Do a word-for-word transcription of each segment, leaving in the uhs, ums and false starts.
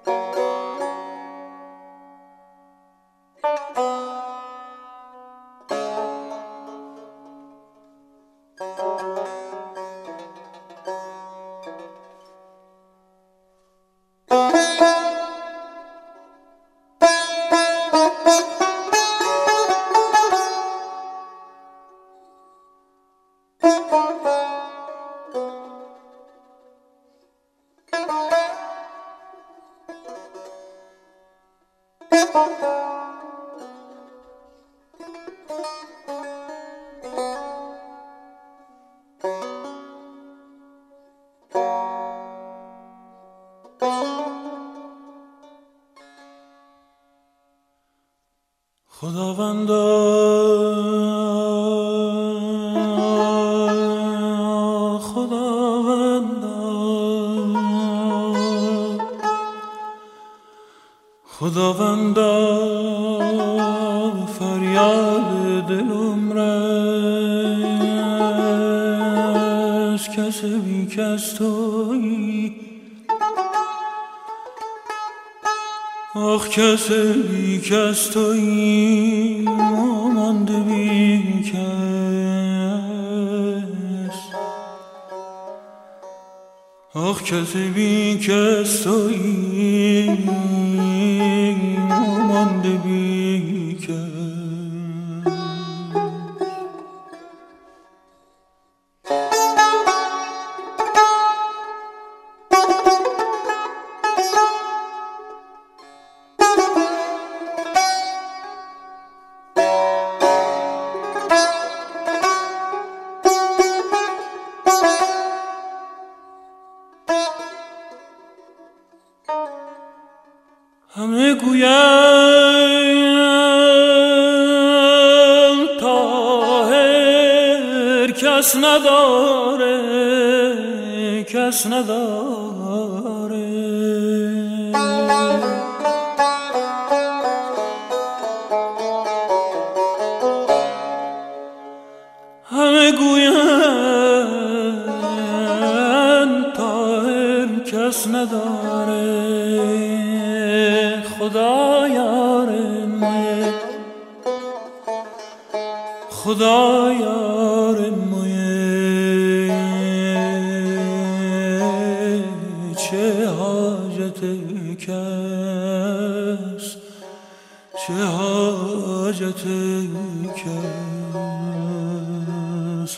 خداوندا خداوندا خداوندا فریاد دلم رس کس بی کس تویی آخ کس بی کس تویی مانده بی کس آخ کس بی کس تویی مانده بی کس همه گویند طاهر کس نداره کس نداره همه گویند طاهر کس نداره خدا یار مایه خدا یار مایه چه حاجت کس چه حاجت کس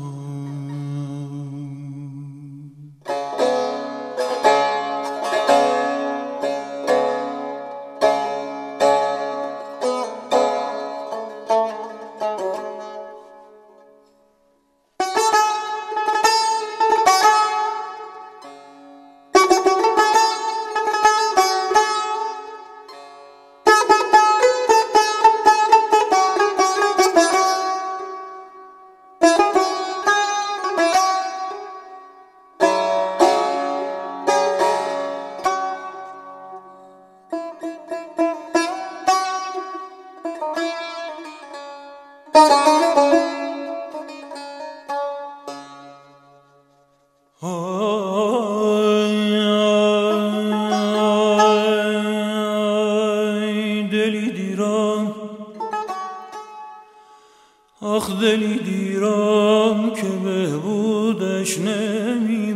دلی دیرم آخ دلی دیرم که بهبودش نمی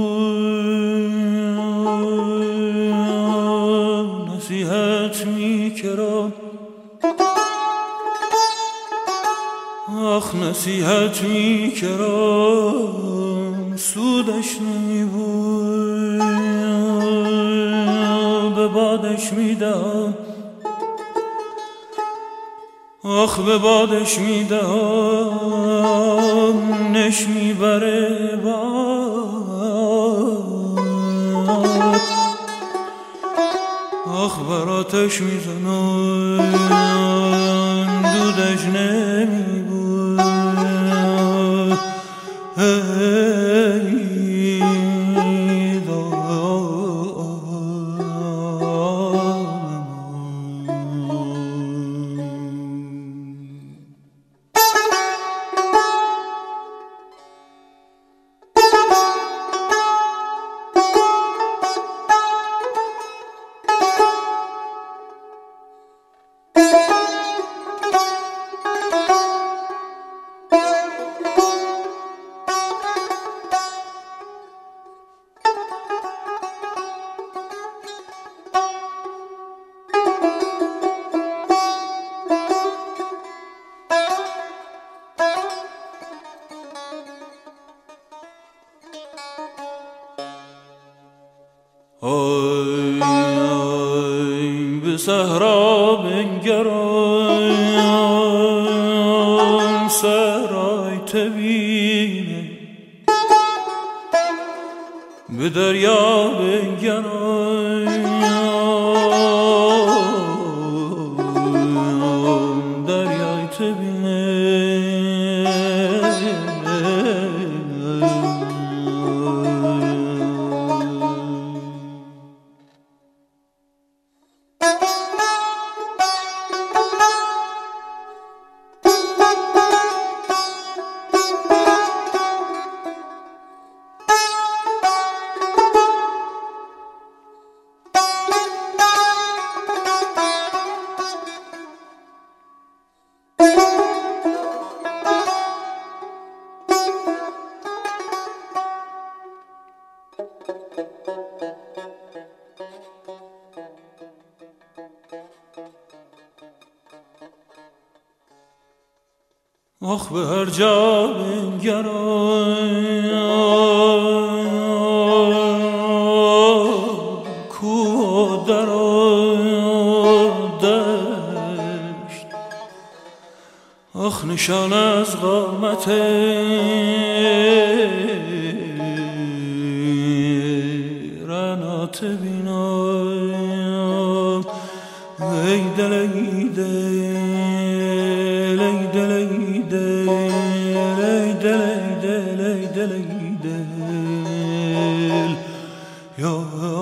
بود نصیحت می کرم آخ نصیحت می کرم سودش نمی بود به بادش می دهم آخ به بادش می دهم نش می بره باد آخ بر آتش می زنم دودش نمی بود صحرا بنگران سرای تبینه به دریا بنگران دریای تبینه آخ به هر جا بنگران کوه و در و دشت آخ نشان از قامت رنات بینم ای دل ای دل ای دل ای دل ای دل ای دل ای دل یا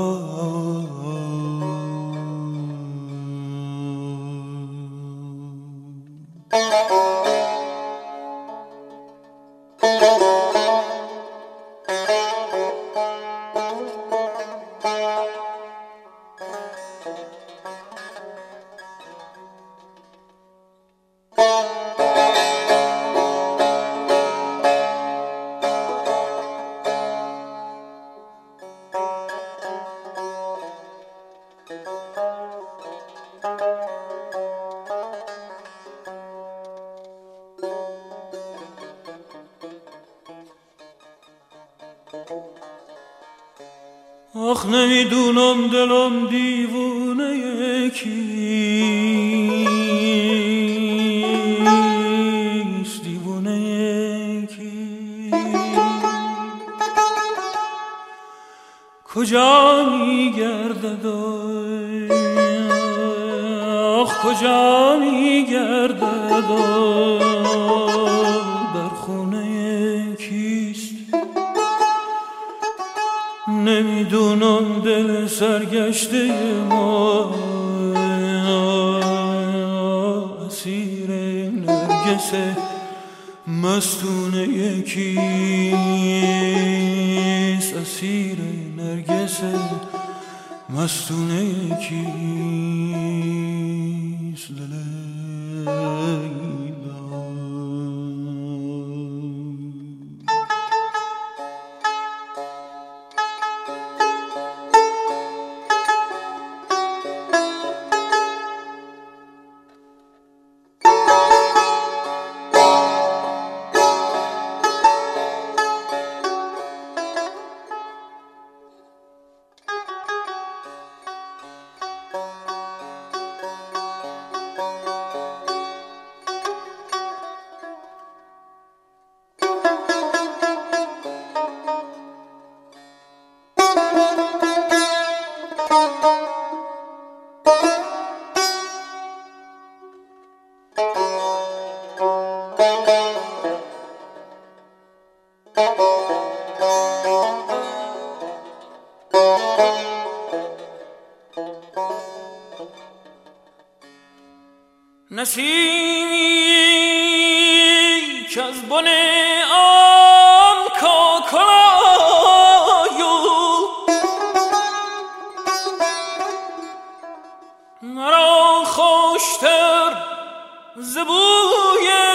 آخ نمیدونم دلم دیوونه کیست دیوونه کیست کجا میگردد آخ کجا میگردد در خونه کیست نمیدونم دل سرگشته ما اسیر نرگس مستونه کیست اسیر نرگس مستونه کیست نسیمی که از بن آن کاکلایو مرا خوشتر ز بوی